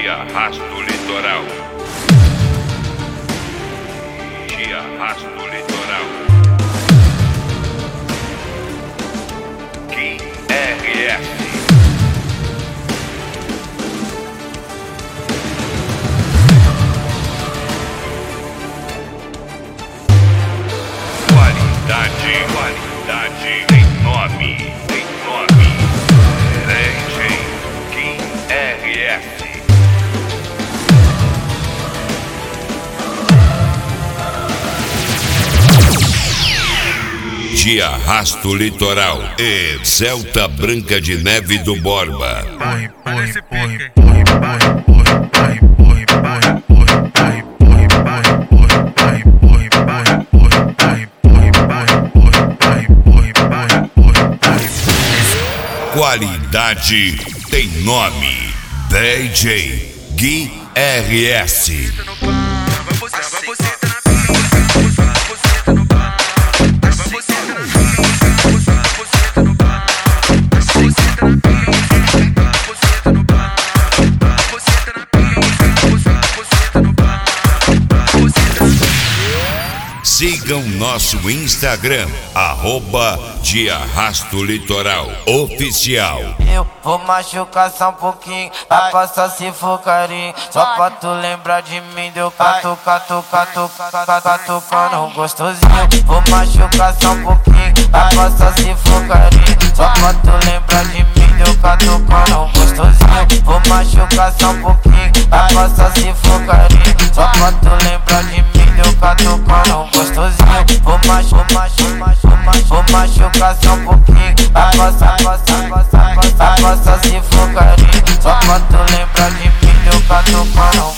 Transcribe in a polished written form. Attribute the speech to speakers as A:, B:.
A: Te arrasto litoral. Te arrasto litoral. Gui RS. Qualidade tem nome, DJ Gui RS. Te arrasto litoral e Celta Branca de Neve do Borba. Qualidade tem nome, DJ Gui RS. Sigam nosso Instagram, @Te Arrasto Litoral Oficial.
B: Eu vou machucar só um pouquinho, pra passar se for carinho. Só pra tu lembrar de mim, deu catucando gostosinho. Vou machucar só um pouquinho, pra passar se for carinho. Só pra tu lembrar de mim, deu catucando gostosinho. Vou machucar só um pouquinho, pra passar se for carinho. Só pra tu lembrar de mim, deu catucando gostosinho. Vou machucar só um pouquinho, pra passar se for carinho. Só pra tu lembrar de mim, deu catucando